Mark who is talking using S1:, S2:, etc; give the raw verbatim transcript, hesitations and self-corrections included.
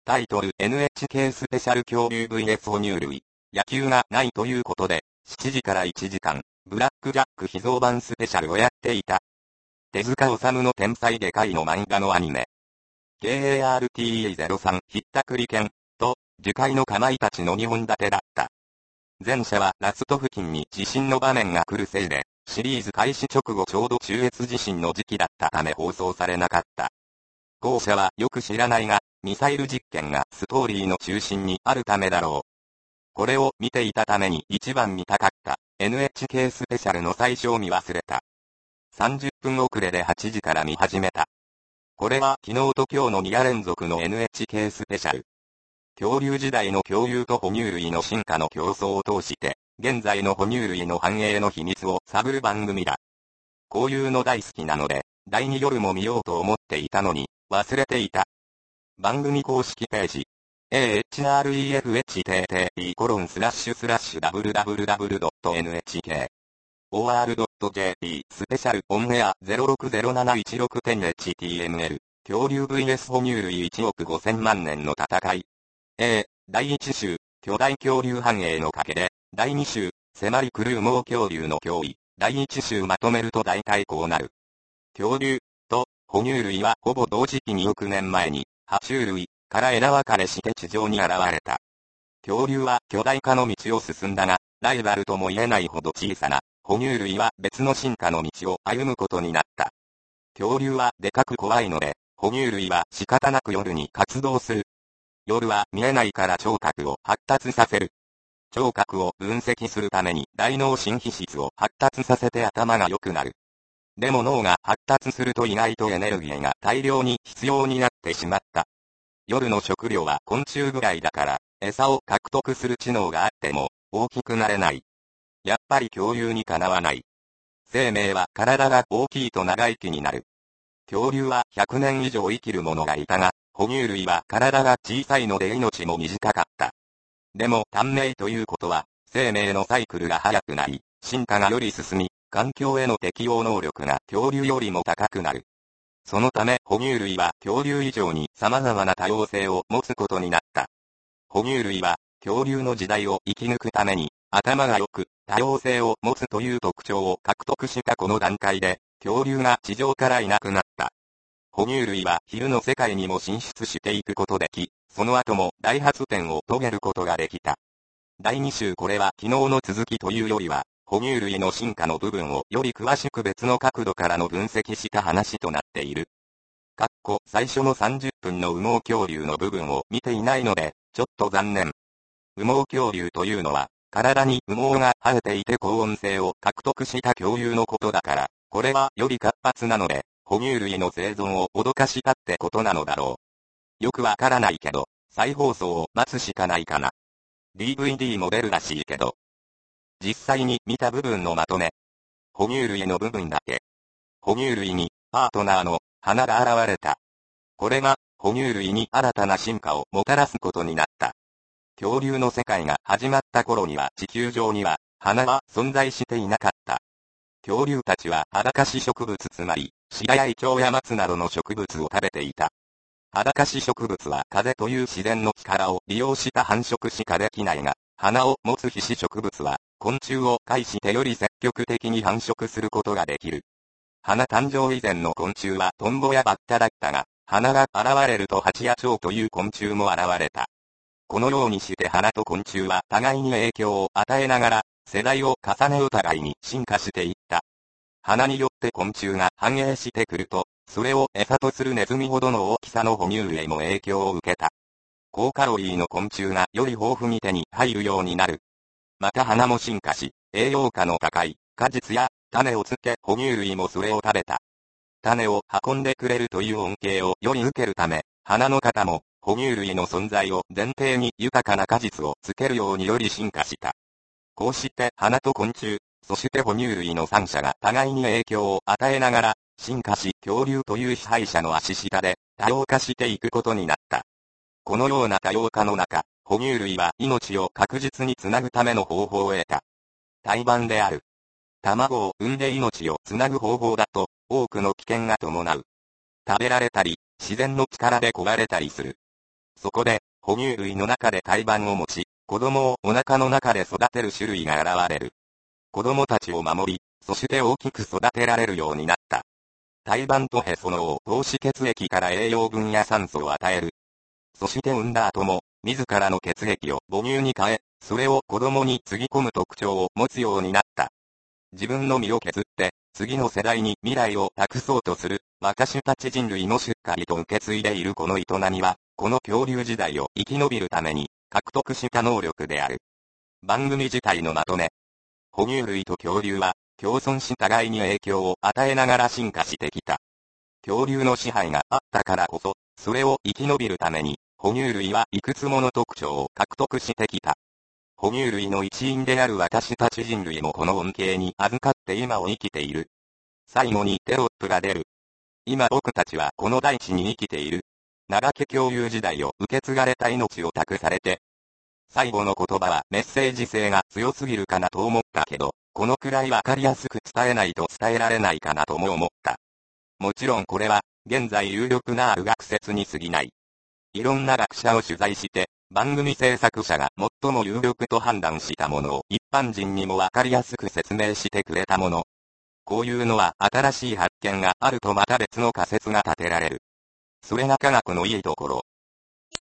S1: タイトル エヌエイチケー スペシャル恐竜 ブイエス 哺乳類。野球がないということで、しちじからいちじかん、ブラックジャック秘蔵版スペシャルをやっていた。手塚治虫の天才外科医の漫画のアニメ。ケーエーアールティーイーゼロさん ひったくり犬と、樹海のかまいたちのにほん立てだった。前者はラスト付近に地震の場面が来るせいで、シリーズ開始直後ちょうど中越地震の時期だったため放送されなかった。後者はよく知らないが、ミサイル実験がストーリーの中心にあるためだろう。これを見ていたために一番見たかった エヌエイチケー スペシャルの最初を見忘れた。さんじゅっぷん遅れではちじから見始めた。これは昨日と今日のに夜連続の エヌエイチケー スペシャル。恐竜時代の恐竜と哺乳類の進化の競争を通して、現在の哺乳類の繁栄の秘密を探る番組だ。こういうの大好きなので、だいに夜も見ようと思っていたのに、忘れていた。番組公式ページ。エーエイチアールイーエフエイチティーティーイーコロンスラッシュスラッシュダブリュダブリュダブリュドットエヌエイチケーオーアールドットジェーピー スペシャルオンエア ゼロろくゼロなないちろくてんエイチティーエムエル 恐竜 ブイエス 哺乳類いちおくごせんまん年の戦い。A、だいいち週、巨大恐竜繁栄の賭けで、だいに週、迫り来る羽毛恐竜の脅威、だいいち週まとめると大体こうなる。恐竜と哺乳類はほぼ同時期に億年前に、爬虫類から枝分かれして地上に現れた。恐竜は巨大化の道を進んだが、ライバルとも言えないほど小さな、哺乳類は別の進化の道を歩むことになった。恐竜はでかく怖いので、哺乳類は仕方なく夜に活動する。夜は見えないから聴覚を発達させる。聴覚を分析するために大脳新皮質を発達させて頭が良くなる。でも脳が発達すると意外とエネルギーが大量に必要になってしまった。夜の食料は昆虫ぐらいだから、餌を獲得する知能があっても大きくなれない。やっぱり恐竜にかなわない。生命は体が大きいと長生きになる。恐竜はひゃくねん以上生きる者がいたが、哺乳類は体が小さいので命も短かった。でも短命ということは、生命のサイクルが早くなり、進化がより進み、環境への適応能力が恐竜よりも高くなる。そのため哺乳類は恐竜以上に様々な多様性を持つことになった。哺乳類は恐竜の時代を生き抜くために、頭が良く多様性を持つという特徴を獲得したこの段階で、恐竜が地上からいなくなった。哺乳類は昼の世界にも進出していくことでき、その後も大発展を遂げることができた。だいに週これは昨日の続きというよりは、哺乳類の進化の部分をより詳しく別の角度からの分析した話となっている。かっこ最初のさんじゅっぷんの羽毛恐竜の部分を見ていないので、ちょっと残念。羽毛恐竜というのは、体に羽毛が生えていて高温性を獲得した恐竜のことだから、これはより活発なので、哺乳類の生存を脅かしたってことなのだろう。よくわからないけど、再放送を待つしかないかな。ディーブイディー も出るらしいけど。実際に見た部分のまとめ。哺乳類の部分だけ。哺乳類に、パートナーの、花が現れた。これが、哺乳類に新たな進化をもたらすことになった。恐竜の世界が始まった頃には地球上には、花は存在していなかった。恐竜たちは裸子植物つまり、シダやイチョウや松などの植物を食べていた。裸子植物は風という自然の力を利用した繁殖しかできないが、花を持つ被子植物は、昆虫を介してより積極的に繁殖することができる。花誕生以前の昆虫はトンボやバッタだったが、花が現れるとハチや蝶という昆虫も現れた。このようにして花と昆虫は互いに影響を与えながら、世代を重ねお互いに進化していった。花によって昆虫が繁栄してくると、それを餌とするネズミほどの大きさの哺乳類も影響を受けた。高カロリーの昆虫がより豊富に手に入るようになる。また花も進化し、栄養価の高い果実や種をつけ哺乳類もそれを食べた。種を運んでくれるという恩恵をより受けるため、花の型も哺乳類の存在を前提に豊かな果実をつけるようにより進化した。こうして花と昆虫、そして哺乳類の三者が互いに影響を与えながら、進化し恐竜という支配者の足下で多様化していくことになった。このような多様化の中、哺乳類は命を確実につなぐための方法を得た。胎盤である。卵を産んで命をつなぐ方法だと、多くの危険が伴う。食べられたり、自然の力で壊れたりする。 そこで、哺乳類の中で胎盤を持ち、子供をお腹の中で育てる種類が現れる。子供たちを守り、そして大きく育てられるようになった。胎盤とへその緒を通し血液から栄養分や酸素を与える。そして産んだ後も、自らの血液を母乳に変え、それを子供につぎ込む特徴を持つようになった。自分の身を削って、次の世代に未来を託そうとする、私たち人類のしっかりと受け継いでいるこの営みは、この恐竜時代を生き延びるために、獲得した能力である。番組自体のまとめ。哺乳類と恐竜は、共存し互いに影響を与えながら進化してきた。恐竜の支配があったからこそ、それを生き延びるために、哺乳類はいくつもの特徴を獲得してきた。哺乳類の一員である私たち人類もこの恩恵に預かって今を生きている。最後にテロップが出る。今僕たちはこの大地に生きている。長き恐竜時代を受け継がれた命を託されて。最後の言葉はメッセージ性が強すぎるかなと思ったけど、このくらいわかりやすく伝えないと伝えられないかなとも思った。もちろんこれは、現在有力なある学説に過ぎない。いろんな学者を取材して、番組制作者が最も有力と判断したものを一般人にもわかりやすく説明してくれたもの。こういうのは新しい発見があるとまた別の仮説が立てられる。それが科学のいいところ。